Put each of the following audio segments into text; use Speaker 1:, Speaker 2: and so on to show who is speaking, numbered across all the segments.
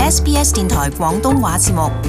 Speaker 1: SBS 電台廣東話節目。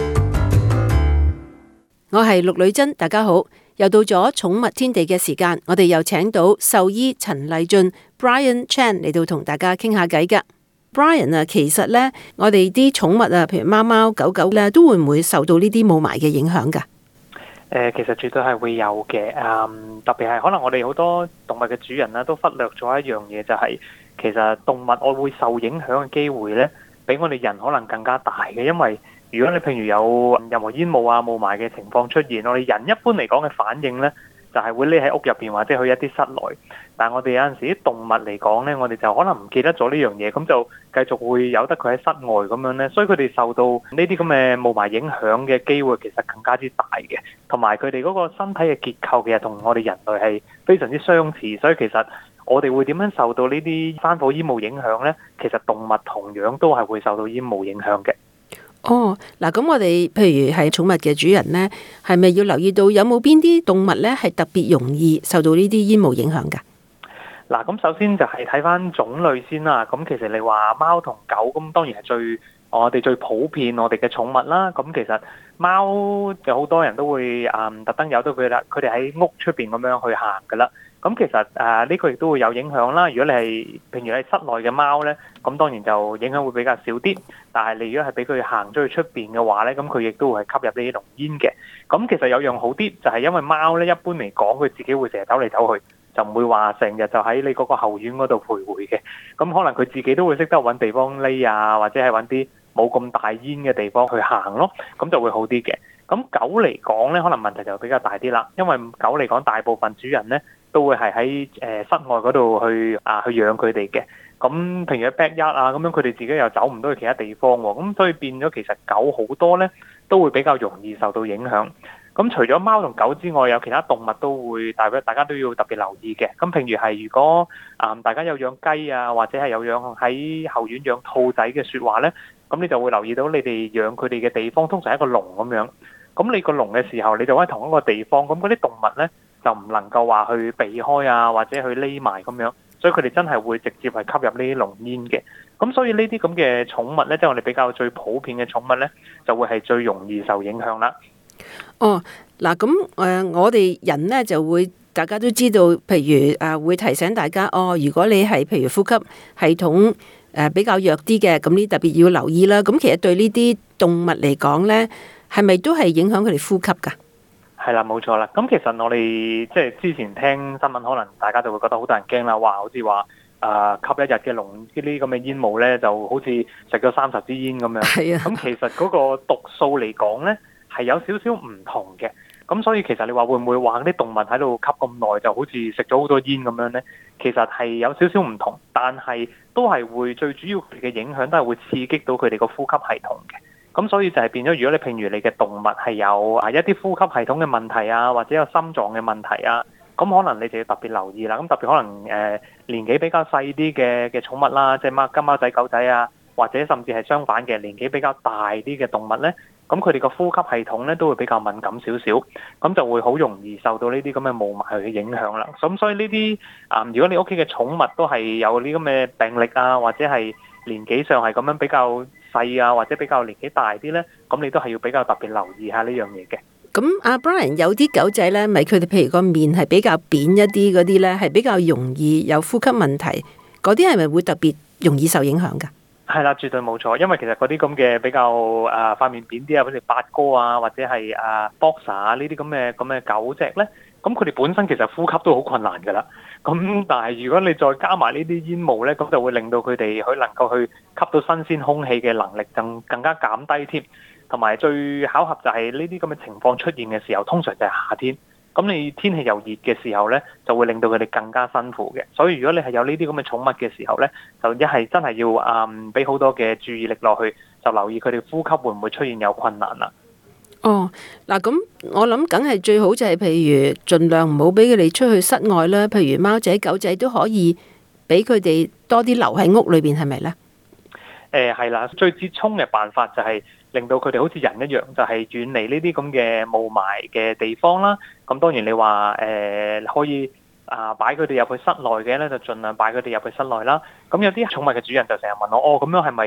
Speaker 2: 我係陸女珍，大家好，又到咗寵物天地嘅時間，我哋又請到獸醫陳勵駿 Brian Chan 嚟到同大家傾下偈噶。Brian 啊，其實呢，我哋啲寵物啊，譬如貓貓狗狗咧，都會唔會受到呢啲霧霾嘅影響噶？
Speaker 3: 其實絕對係會有嘅，特別係可能我哋好多動物嘅主人啦，都忽略咗一樣嘢，就係其實動物我會受影響嘅機會呢，比我哋人可能更加大嘅。因為如果你譬如有任何煙霧啊、霧霾嘅情況出現，我哋人一般嚟講嘅反應呢，就係會匿喺屋入邊或者去一啲室內。但係我哋有陣時啲動物嚟講呢，我哋就可能唔記得咗呢樣嘢，咁就繼續會由得佢喺室外咁樣呢。所以佢哋受到呢啲咁嘅霧霾影響嘅機會其實更加之大嘅。同埋佢哋嗰個身體嘅結構其實同我哋人類係非常之相似，所以其實我哋會點樣受到呢啲山火煙霧影響呢？其實動物同樣都係會受到煙霧影響嘅。
Speaker 2: 哦，嗱，咁我哋譬如係寵物嘅主人呢，係咪要留意到有冇邊啲動物呢係特別容易受到呢啲煙霧影響㗎？
Speaker 3: 嗱，咁首先就係睇返種類先啦。咁其實你話貓同狗，咁當然係我哋最普遍我哋嘅寵物啦。咁其實貓有好多人都會特登由得佢啦，佢哋喺屋出邊咁樣去行㗎啦。咁其實呢個亦都會有影響啦。如果你係譬如你係室內嘅貓呢，咁當然就影響會比較少啲。但係你如果係俾佢行咗去出邊嘅話呢，咁佢亦都會係吸入呢啲濃煙嘅。咁其實有樣好啲，就係因為貓呢一般嚟講，佢自己會成日走嚟走去，就唔會話成日就喺你嗰個後院嗰度徘徊嘅。咁可能佢自己都會識得揾地方匿啊，或者係揾啲冇咁大煙嘅地方去行咯，咁就會好啲嘅。咁狗嚟講呢，可能問題就比較大啲啦，因為狗嚟講，大部分主人呢都會係喺室外嗰度去養佢哋嘅。咁譬如喺 backyard 啊，咁樣佢哋自己又走唔到去其他地方喎，咁所以變咗其實狗好多呢都會比較容易受到影響。咁除咗貓同狗之外，有其他動物都會大家都要特別留意嘅。咁譬如係如果大家有養雞啊，或者係有養喺後院養兔仔嘅説話呢，咁你就會留意到你哋養佢哋嘅地方通常係一個籠咁樣。咁你個籠嘅時候，你就喺同一個地方，咁嗰啲動物呢就唔能夠話去避開啊，或者去匿埋咁樣。所以佢哋真係會直接係吸入呢啲濃煙嘅。咁所以呢啲咁嘅寵物呢，即係我哋比較最普遍嘅寵物呢，就會係最容易受影響啦。
Speaker 2: 哦，嗱，咁我哋人呢就會大家都知道，譬如會提醒大家，如果你係譬如呼吸系統比較弱啲嘅，咁呢特別要留意啦。咁其實對呢啲動物嚟講呢，係咪都係影響佢哋呼吸㗎？
Speaker 3: 係啦，冇錯啦。咁其實我哋即係之前聽新聞，可能大家就會覺得好得人驚啦。話好似話吸一日嘅呢啲咁嘅煙霧呢，就好似食咗30支煙咁樣。係啊。咁其實嗰個毒素嚟講呢，係有少少唔同嘅。咁所以其實你話會唔會話啲動物喺度吸咁耐，就好似食咗好多煙咁樣呢？其實係有少少唔同，但係都係會最主要嘅影響都係會刺激到佢哋個呼吸系統嘅。咁所以就係變咗，如果你譬如你嘅動物係有一啲呼吸系統嘅問題啊，或者有心臟嘅問題啊，咁可能你就要特別留意啦。咁特別可能年紀比較細啲嘅寵物啦，即係金貓仔、狗仔啊，或者甚至係相反嘅年紀比較大啲嘅動物呢，咁佢哋個呼吸系統呢都會比較敏感少少，咁就會好容易受到呢啲咁嘅霧霾嘅影響啦。咁所以呢啲如果你屋企嘅寵物都係有呢啲咁嘅病歷啊，或者係年紀上係咁樣比較細啊，或者比較年紀大啲呢，咁你都係要比較特別留意下呢樣嘢嘅。
Speaker 2: 咁阿 Brian 有啲狗仔呢，咪佢哋譬如個面係比較扁一啲嗰啲呢，係比較容易有呼吸問題，嗰啲係咪會特別容易受影響㗎？
Speaker 3: 係啦，絕對冇錯，因為其實嗰啲咁嘅比較塊面扁啲啊，好似八哥啊，或者係boxer 啊呢啲咁嘅狗隻呢，咁佢哋本身其實呼吸都好困難㗎啦。咁但係如果你再加埋呢啲煙霧呢，咁就會令到佢哋能夠去吸到新鮮空氣嘅能力更加減低添。同埋最巧合就係呢啲咁嘅情況出現嘅時候，通常就係夏天。咁你天氣又熱嘅時候呢，就會令到佢哋更加辛苦嘅。所以如果你係有呢啲咁嘅寵物嘅時候呢，就一係真係要俾好多嘅注意力落去，就留意佢哋呼吸會唔會出現有困難啦。
Speaker 2: 哦，嗱，咁我諗梗係最好就係譬如盡量唔好俾佢哋出去室外啦。譬如貓仔狗仔都可以俾佢哋多啲留喺屋裏邊，係咪呢？
Speaker 3: 係啦，最折衷嘅辦法就係令到佢哋好似人一樣，就係遠離呢啲咁嘅霧霾嘅地方啦。咁當然你話可以擺佢哋入去室內嘅咧，就盡量擺佢哋入去室內啦。咁有啲寵物嘅主人就成日問我，咁樣係咪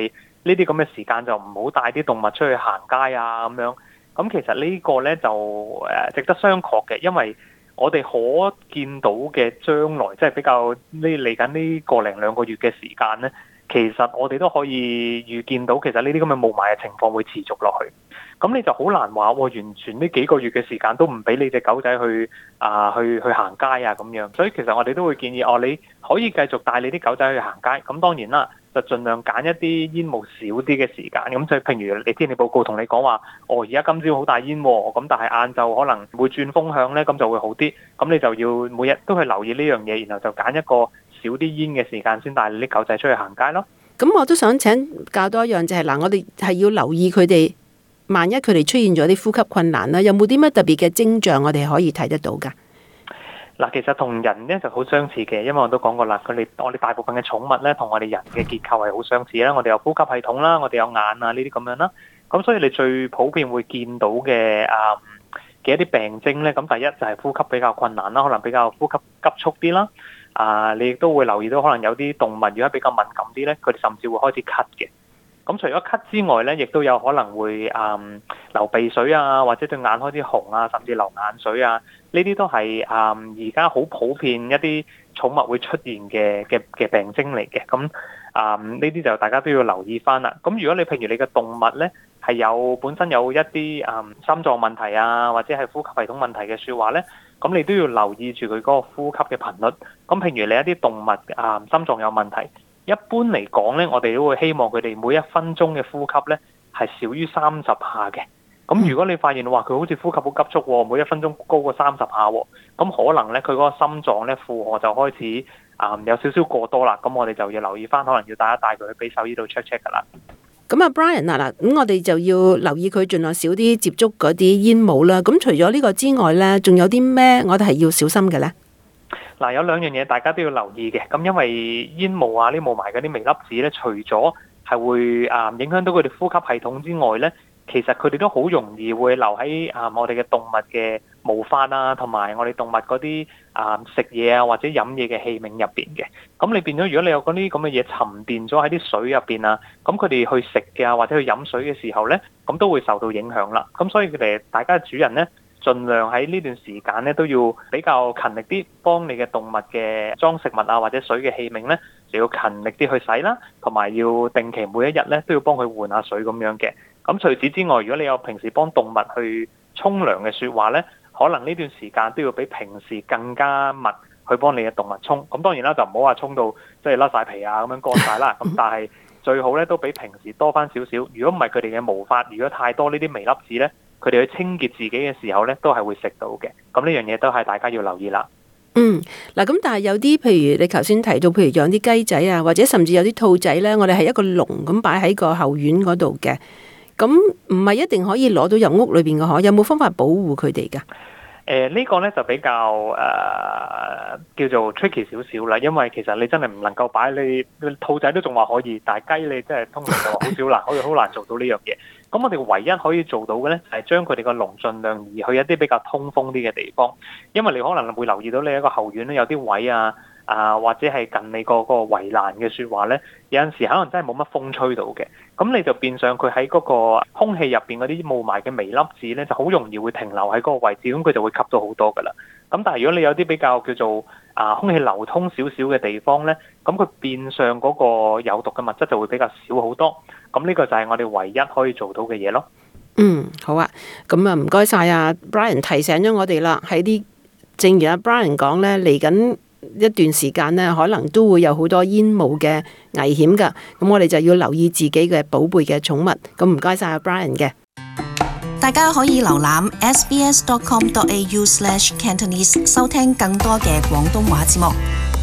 Speaker 3: 呢啲咁嘅時間就唔好帶啲動物出去行街啊咁樣。咁其實呢個呢，就值得商榷嘅，因為我哋可見到嘅將來，即係比較嚟緊呢個零兩個月嘅時間呢，其實我哋都可以預見到，其實呢啲咁嘅霧霾嘅情況會持續落去。咁你就好難話完全呢幾個月嘅時間都唔俾你隻狗仔去行街啊咁樣。所以其實我哋都會建議你可以繼續帶你啲狗仔去行街。咁當然啦，就盡量揀一啲煙霧少啲嘅時間。咁就譬如你天氣報告同你講話，而家今朝好大煙喎，咁但係晏晝可能會轉風向呢，咁就會好啲。咁你就要每日都去留意呢樣嘢，然後就揀一個少啲煙嘅時間先帶你啲狗仔出去行街咯。
Speaker 2: 咁我都想請教多一樣，就係我哋係要留意佢哋，萬一佢哋出現咗啲呼吸困難啦，有冇啲乜特別嘅徵象我哋可以睇得到㗎？
Speaker 3: 嗱，其實同人咧就好相似嘅，因為我都講過啦，我哋大部分嘅寵物咧同我哋人嘅結構係好相似啦。我哋有呼吸系統啦，我哋有眼啊呢啲咁樣啦。咁所以你最普遍會見到嘅一啲病徵咧，咁第一就係呼吸比較困難啦，可能比較呼吸急促啲啦。你亦都會留意到，可能有啲動物如果比較敏感啲咧，佢哋甚至會開始咳嘅。咁除咗咳之外咧，亦都有可能會流鼻水啊，或者對眼開始紅啊，甚至流眼水啊。呢啲都係而家好普遍一啲寵物會出現嘅病徵嚟嘅。咁呢啲就大家都要留意翻啦。咁如果你譬如你嘅動物咧係本身有一啲心臟問題啊，或者係呼吸系統問題嘅説話咧，咁你都要留意住佢嗰個呼吸嘅頻率。咁譬如你一啲動物心臟有問題，一般嚟講咧，我哋都會希望佢哋每一分鐘嘅呼吸咧係少於30下嘅。咁如果你發現話佢好似呼吸好急促喎，每一分鐘高過30下喎，咁可能咧佢嗰個心臟咧負荷就開始有少少過多啦。咁我哋就要留意翻，可能要帶佢去俾獸醫度 check 噶啦。
Speaker 2: 咁啊 Brian 啊，咁我哋就要留意佢盡量少啲接觸嗰啲煙霧啦。咁除咗呢個之外咧，仲有啲咩我哋係要小心嘅咧？
Speaker 3: 嗱，有兩樣嘢大家都要留意嘅。咁因為煙霧啊，呢霧霾嗰啲微粒子咧，除咗係會影響到佢哋呼吸系統之外咧，其實佢哋都好容易會留喺我哋嘅動物嘅毛髮啊，同埋我哋動物嗰啲食嘢啊或者飲嘢嘅器皿入邊嘅。咁你變咗，如果你有嗰啲咁嘅嘢沉澱咗喺啲水入邊啊，咁佢哋去食嘅啊或者去飲水嘅時候咧，咁都會受到影響啦。咁所以佢哋大家主人咧，盡量喺呢段時間咧都要比較勤力啲，幫你嘅動物嘅裝食物啊或者水嘅器皿咧，就要勤力啲去洗啦，同埋要定期每一日咧都要幫佢換下水咁樣嘅。咁除此之外，如果你有平時幫動物去沖涼嘅説話咧，可能呢段時間都要比平時更加密去幫你嘅動物沖。咁當然啦，就唔好話沖到即係甩晒皮啊咁樣乾晒啦。咁但係最好咧都比平時多翻少少。如果唔係佢哋嘅毛髮，如果太多呢啲微粒子咧，佢哋去清潔自己嘅時候咧，都係會食到嘅。咁呢樣嘢都係大家要留意啦。
Speaker 2: 嗱，咁但係有啲譬如你頭先提到，譬如養啲雞仔啊，或者甚至有啲兔仔咧，我哋係一個籠咁擺喺個後院嗰度嘅。咁唔係一定可以攞到入屋裏邊嘅，可有冇方法保護佢哋㗎？
Speaker 3: 呢個咧就比較叫做 tricky 少少啦，因為其實你真係唔能夠擺，你兔仔都仲話可以，但係雞你真係通常就話好少難，好難做到呢樣嘢。咁我哋唯一可以做到嘅咧，係將佢哋個籠盡量移去一啲比較通風啲嘅地方，因為你可能會留意到你一個後院咧有啲位或者係近你個圍欄嘅説話咧，有陣時可能真係冇乜風吹到嘅，咁你就變相佢喺嗰個空氣入邊嗰啲霧霾嘅微粒子咧，就好容易會停留喺嗰個位置，咁佢就會吸到好多噶啦。咁但係如果你有啲比較叫做空氣流通少少嘅地方咧，咁佢變相嗰個有毒嘅物質就會比較少好多。咁呢個就係我哋唯一可以做到嘅嘢咯。
Speaker 2: 好啊，咁啊唔該晒啊 Brian 提醒咗我哋啦，喺啲正如阿 Brian 講咧，嚟緊一段時間呢，可能都會有好多煙霧嘅危險㗎，咁我哋就要留意自己嘅寶貝嘅寵物。咁唔該晒阿 Brian 嘅。
Speaker 1: 大家可以瀏覽 sbs.com.au/cantonese 收聽更多嘅廣東話節目。